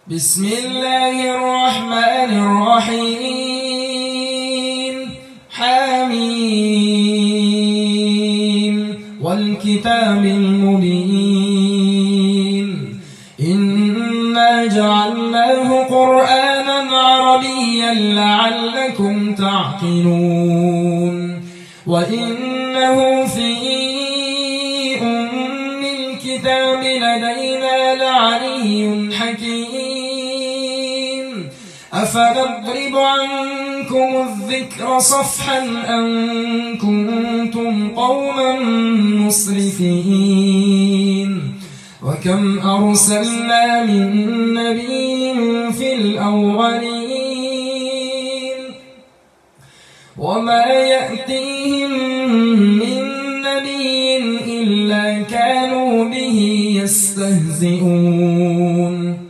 بسم الله الرحمن الرحيم حميم والكتاب المبين إنا جعلناه قرآنا عربيا لعلكم تعقلون وإنه في أم الكتاب لدينا لعلي حكيم أفنضرب عنكم الذكر صفحا أن كنتم قوما مسرفين وكم أرسلنا من نبي في الأولين وما يأتيهم من نبي إلا كانوا به يستهزئون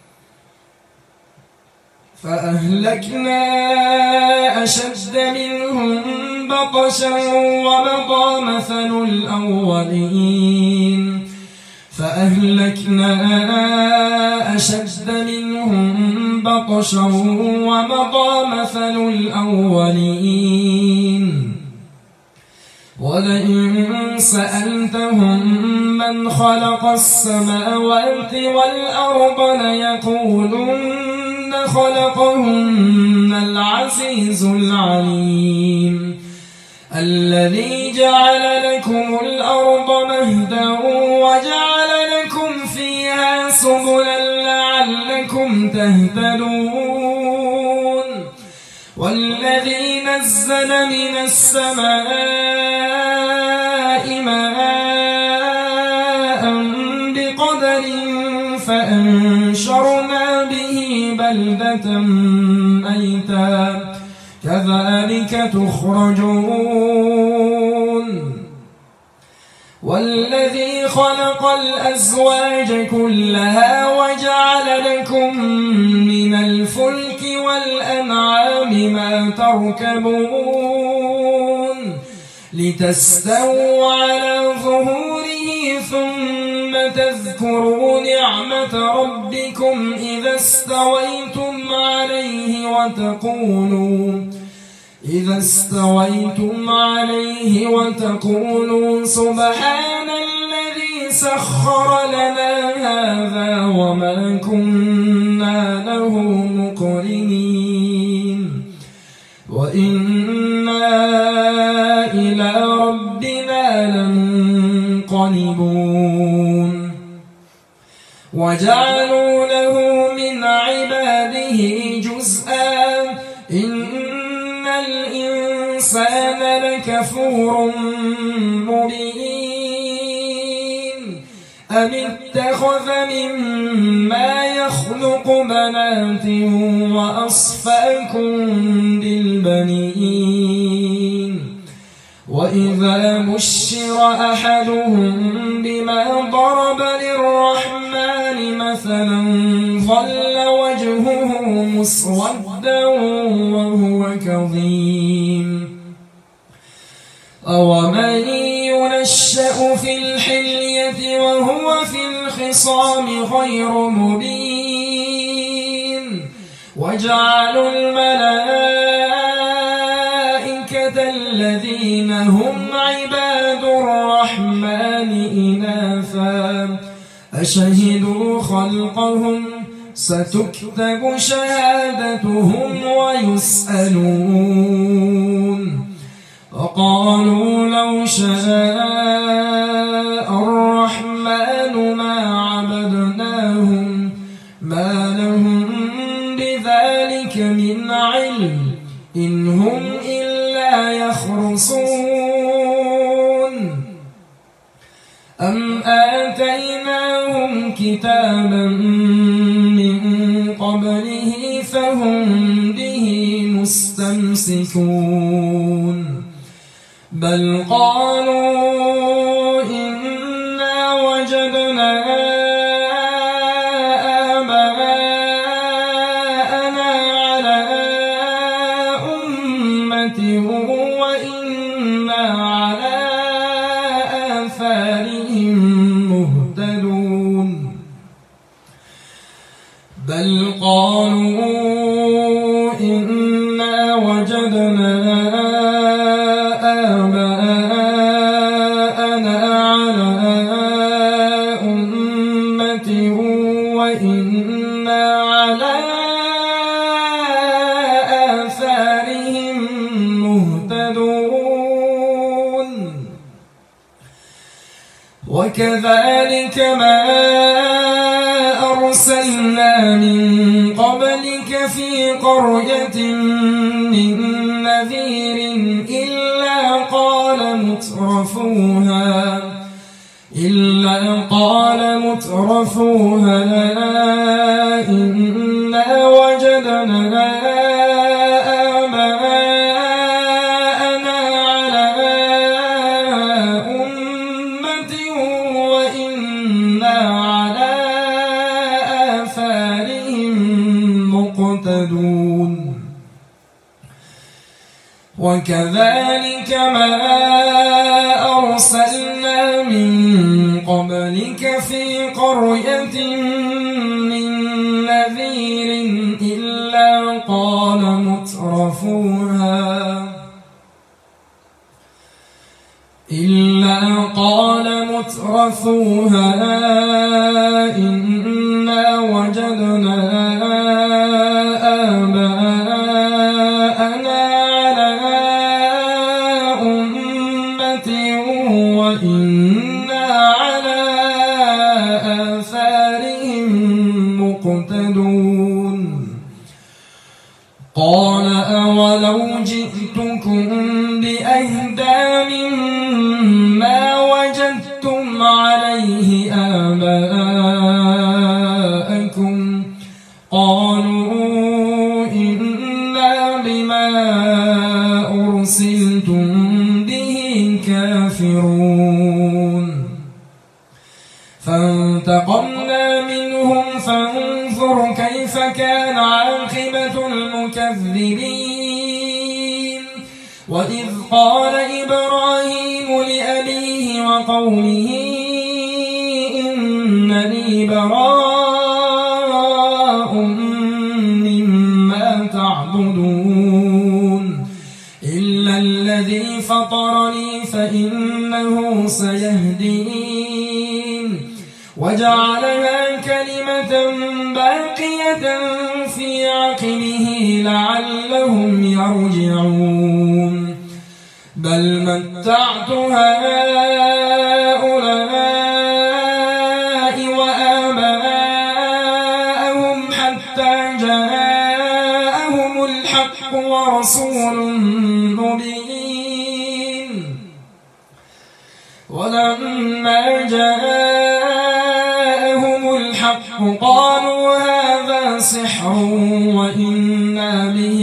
فأهلكنا أشد منهم بطشا ومضى مثل الأولين فأهلكنا أشد منهم بطشا ومضى مثل الأولين ولئن سألتهم من خلق السماوات والأرض ليقولن خلقهن العزيز العليم الذي جعل لكم الأرض مهدا وجعل لكم فيها سبلا لعلكم تهتدون والذي نزل من السماء ماء بقدر فأنشرنا به بلدة ميتا كذلك تخرجون والذي خلق الأزواج كلها وجعل لكم من الفلك والأنعام ما تركبون لتستووا على ظهوره ثم تذكروا نعمة ربكم إذا استويتم عليه وتقولوا سبحان الذي سخر لنا هذا وما كنا له مقرنين وإنا إلى ربنا لمنقلبون وجعلوا له من عباده جزءا إن الإنسان لكفور مبين أم اتخذ مما يخلق بنات وأصفاكم بالبنين وإذا بشر أحدهم بما ضرب للرحمن مثلا ظل وجهه مسودا وهو كظيم أومن ينشأ في الحلية وهو في الخصام غير مبين وجعلوا الملائكة الذين هم عباد الرحمن إناثا أشهدوا خلقهم ستكتب شهادتهم ويسألون وقالوا لو شاء الرحمن ما عبدناهم ما لهم بذلك من علم إن هم إلا يخرصون أم آتيناهم كتابا من قبله فهم به مستمسكون بل قالوا إنا وجدنا آباءنا على أمة وإنا على آثارهم مهتدون بل قالوا إنا وجدنا آباءنا على أمة وإنا على آثارهم مهتدون وكذلك ما أرسلنا من قبلك في قرية من نذير إلا قال مترفوها إنا وجدنا آباءنا على أمة وإنا على آثارهم مقتدون وكذلك ما أرسلنا من قبلك في قرية من نذير إلا قال مترفوها إنا وجدنا آباءنا على أمة وإنا على آثارهم مقتدون قال أولو جئتكم بأهدى مما وجدتم عليه آباءكم قالوا إنا بما أرسلتم به كافرون فانتقمنا منهم فانظر كيف كان عاقبة المكذبين وإذ قال إبراهيم لأبيه وقومه إنني براء مما تعبدون إلا الذي فطرني فإنه سيهدين وجعلها كلمة باقية في عقبه لعلهم يرجعون بل متعت هؤلاء وآباءهم حتى جاءهم الحق ورسول مبين ولما جاءهم الحق قالوا هذا سحر وإنا به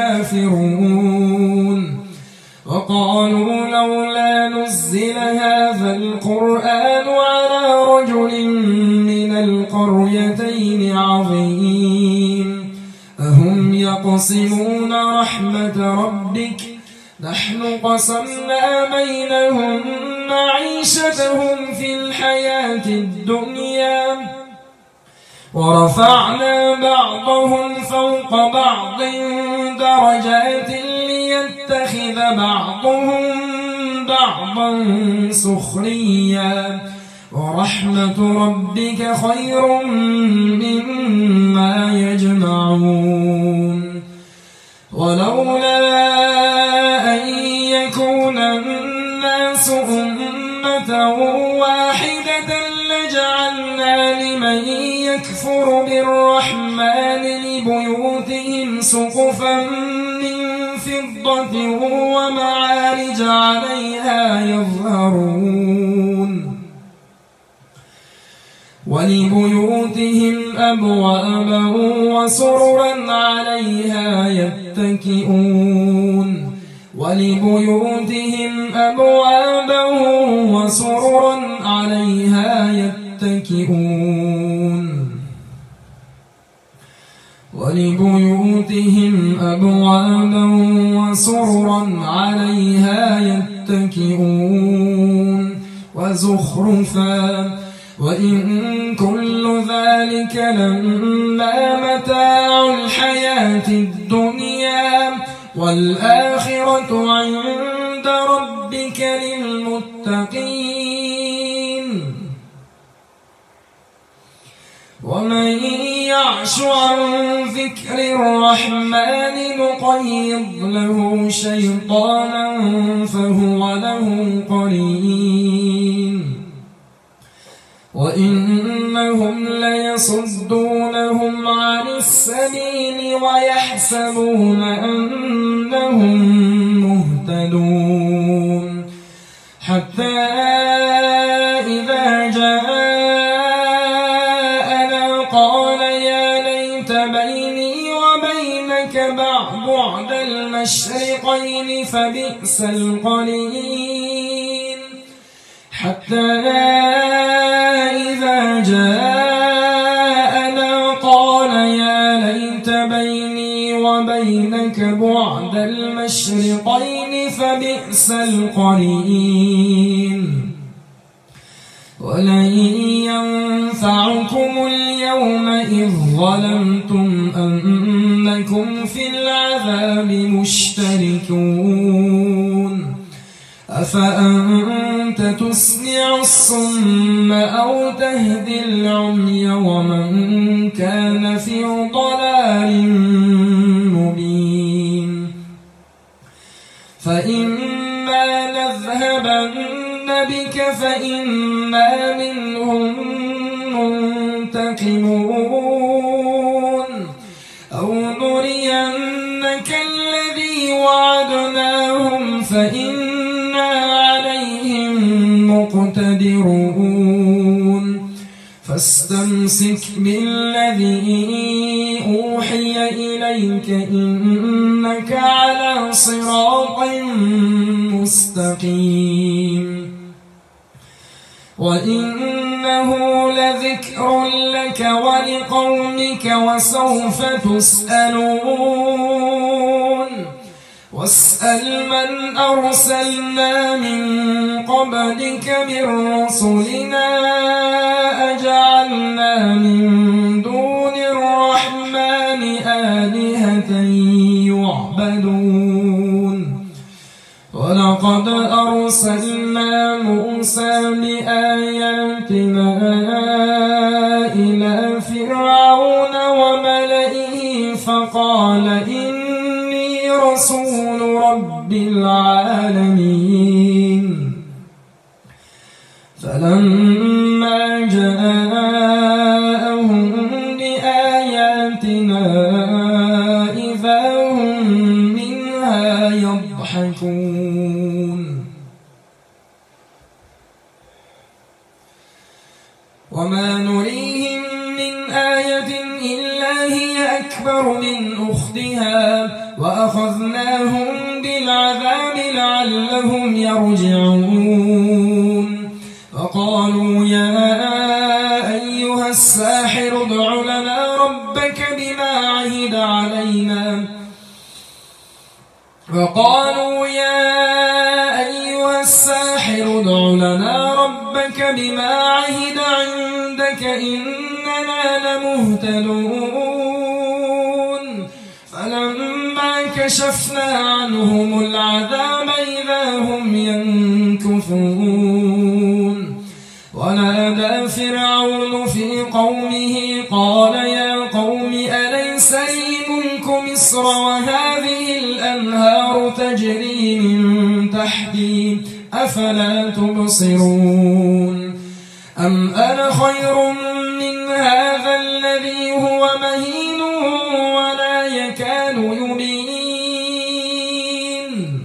كافرون وقالوا لولا نزل هذا القرآن على رجل من القريتين عظيم أهم يقسمون رحمة ربك نحن قسمنا بينهم معيشتهم في الحياة الدنيا ورفعنا بعضهم فوق بعض درجات ليتخذ بعضهم بعضا سخريا ورحمة ربك خير مما يجمعون ولولا أن يكون الناس أمة واحدة لجعلنا لمن يكفر بالرحمن لبيوتهم سقفا من فضة ومعارج عليها يظهرون ولبيوتهم أبوابا وسررا عليها يتكئون ولبيوتهم أبوابا وسررا عليها يتكئون ولبيوتهم أبوابا وسررا عليها يتكئون وإن كل ذلك لما متاع الحياة الدنيا والآخرة عند ربك للمتقين ومن يعش عن ذكر الرحمن نقيض له شيطانا فهو له قرين وإنهم ليصدونهم عن السبيل ويحسبون أنهم مهتدون حتى إذا جاءنا قال يا ليت بيني وبينك بعد المشرقين فبئس القرين حتى إذا جاءنا قال يا ليت بيني وبينك بعد المشرقين فبئس القرين ولن ينفعكم اليوم إذ ظلمتم أنكم في العذاب مشتركون أفأنت تسمع الصم أو تهدي العمي ومن كان في ضلال مبين فإما نذهبن بك فإنا منهم منتقمون أو نرينك الذي وعدناهم فإنا عليهم مقتدرون فاستمسك بالذي أوحي إليك إنك على صراط مستقيم وإنه لذكر لك ولقومك وسوف تسألون واسأل من أرسلنا من قبلك من رسلنا أجعلنا من دون الرحمن آلهة يعبدون ولقد أرسلنا موسى بآياتنا إلى فرعون وملئه فقال إني رسول رب العالمين فلما جاءهم بآياتنا إذا هم منها يضحكون وما نريهم من آية إلا هي أكبر من أختها وأخذناهم بالعذاب لعلهم يرجعون وقالوا يا أيها الساحر ادع لنا ربك بما عهد علينا وقالوا يا أيها الساحر ادع لنا ربك بما عهد عندك إننا لمهتدون فلما كشفنا عنهم العذاب إذا هم ينكثون ونادى فرعون في قومه قال يا قوم أليس لي ملك مصر وهذه الأنهار تجري من تحتي أفلا تبصرون أم أنا خير من هذا الذي هو مهين ولا يكاد يبين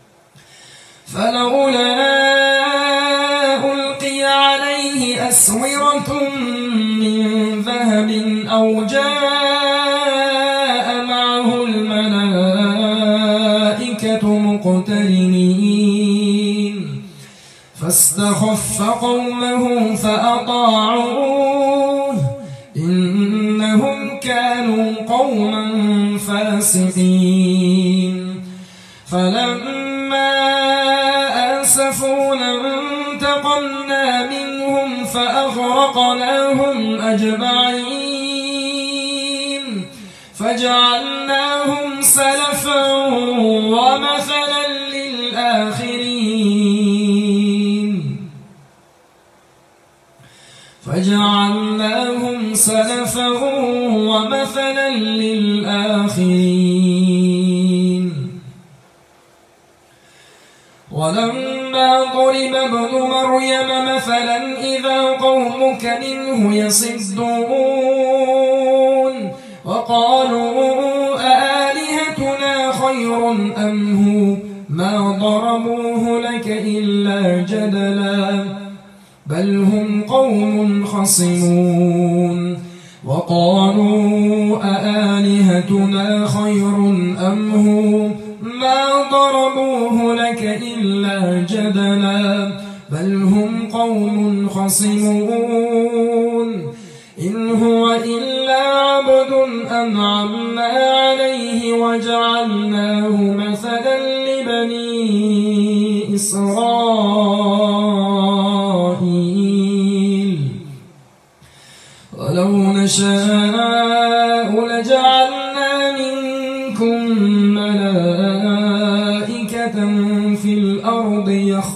فلولا ألقي عليه أسورة من ذهب أو جاء معه الملائكة مقترنين فاستخف قومه فأطاعوه إنهم كانوا قوما فاسقين فلما آسفونا انتقمنا منهم فأغرقناهم أجمعين فجعلناهم سلفا ومثلا للآخرين ولما ضرب ابن مريم مثلا إذا قومك منه يصدون وقالوا أآلهتنا خير أم هو ما ضربوه لك إلا جدلا بل هم قوم خصمون وقالوا أآلهتنا خير أم هو ما ضربوه لك إلا جدلا بل هم قوم خصمون إن هو إلا عبد أنعمنا عليه وجعلناه مثلا لبني إسرائيل ولو نشاء لجعلنا منكم ملائكة في الأرض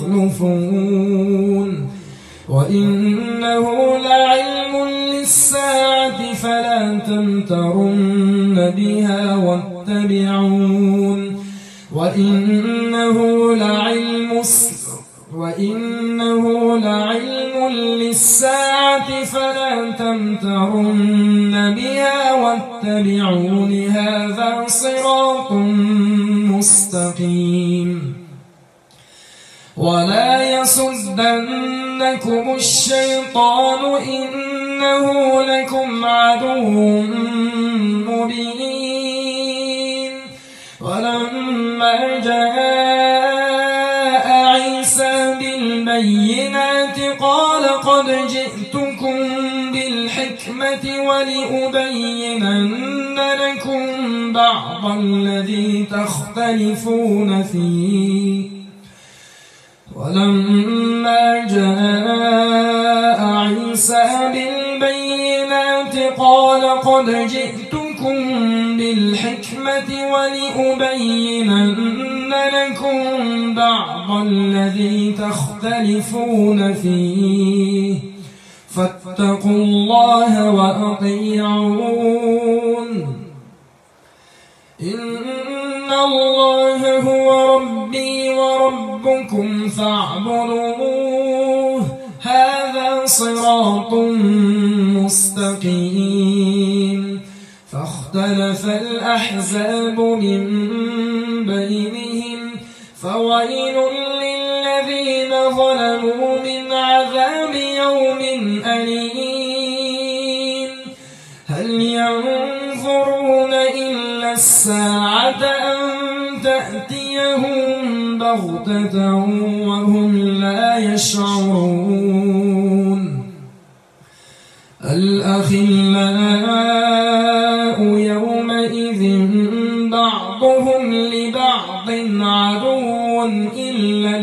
يخلفون وإنه لعلم للساعة فلا تمترن بها واتبعون وإنه لعلم للساعة فلا تمترن بها واتبعون هذا صراط مستقيم ولا يصدنكم الشيطان إنه لكم عدو مبين ولما جاء عيسى بالبينات قال قد جئتكم بالحكمة ولأبينن لكم بعض الذي تختلفون فيه ولما جاء عيسى بالبينات قال قد جئتكم بالحكمة ولأبينن لكم بعض الذي تختلفون فيه فاتقوا الله وأطيعون إن الله هو ربي وربكم فاعبدوه هذا صراط مستقيم فاختلف الأحزاب من بينهم فويل للذين ظلموا من عذاب يوم أليم هل ينظرون إلا الساعة أن تأتيهم بغتة وهم لا يشعرون الأخلاء يومئذ بعضهم لبعض عدو إلا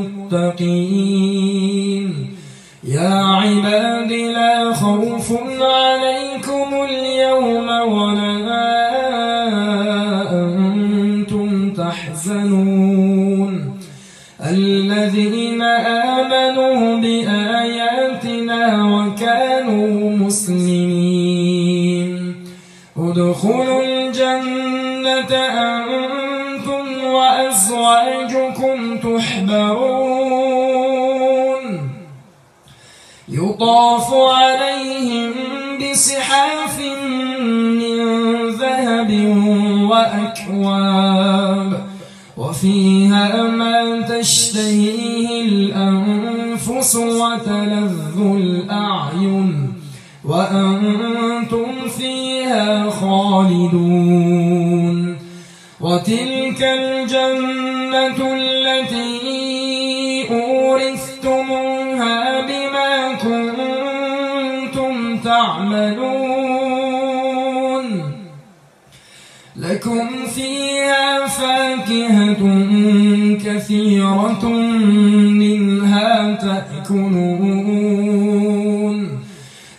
المتقين يا عباد لا خوف عليكم اليوم ولا أنتم تحزنون الذين آمنوا بآياتنا وكانوا مسلمين ادخلوا الجنة أنتم وأزواجكم تحبرون يطاف عليهم بصحاف من ذهب وأكواب وفيها ما تشتهيه الأنفس وتلذ الأعين وأنتم فيها خالدون وتلك الجنة التي أورثتموها بما كنتم تعملون لكم فيها فاكهة كثيرة منها تأكلون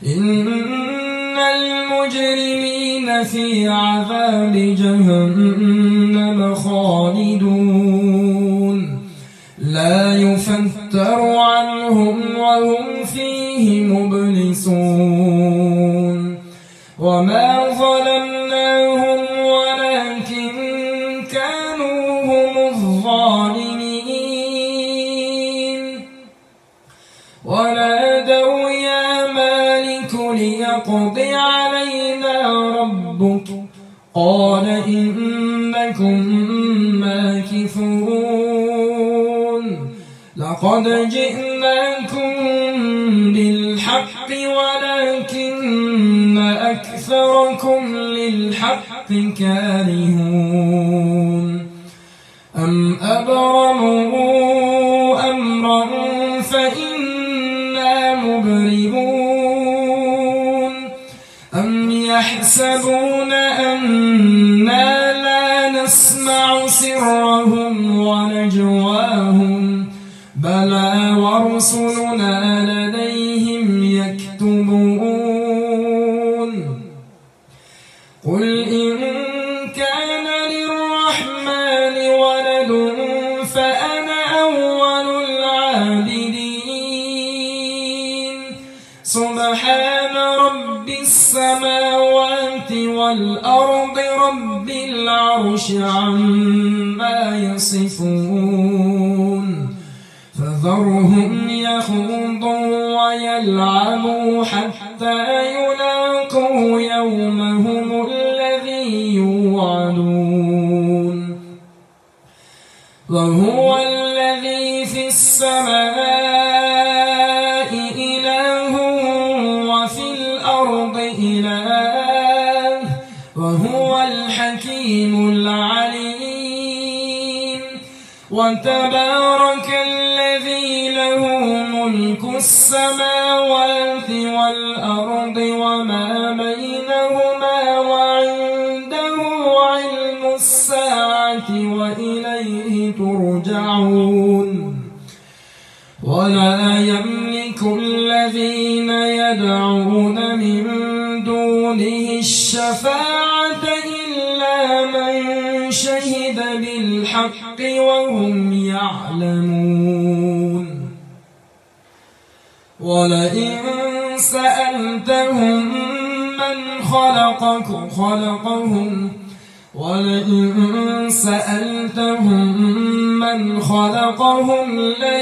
إن المجرمين في عذاب جهنم خالدون لا يفتر عنهم وهم فيه مبلسون وما ظلمناهم ولكن كانوا هم الظالمين ونادوا يا مالك ليقض علينا ربك قال إنكم ماكثون لقد جئناكم بالحق ولكن أكثركم للحق كارهون أم أبرموا أمرا فإنا مبرمون أم يحسبون أنا لا نسمع سرهم ونجواهم بلى ورسلنا لديهم يكتبون قل إن كان للرحمن ولد فأنا أول العابدين سبحان رب السماوات والأرض رب العرش عما يصفون فذرهم يخوضوا ويلعبوا حتى يلاقوا يومهم الذي يوعدون وهو الذي في السماء إله وفي الأرض إله وهو الحكيم العليم وتبارك الذي له ملك السماوات والأرض وما بينهما وعنده علم الساعة وإليه ترجعون ولا يملك الذين يدعون من دونه الشفاعة إلا من شهد بالحق وهم يعلمون ولئن سألتهم من خلقهم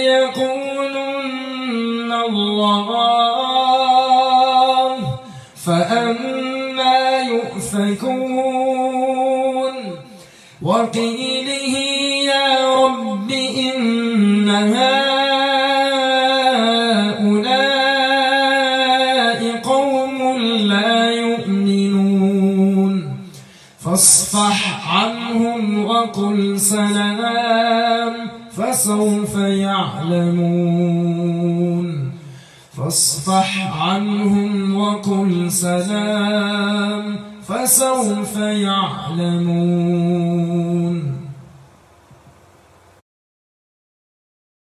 ليقولن الله فأنى يؤفكون وقيله يا رب إن هؤلاء قوم لا يؤمنون فاصفح عنهم وقل سلام فسوف يعلمون فاصفح عنهم وقل سلام فسوف يعلمون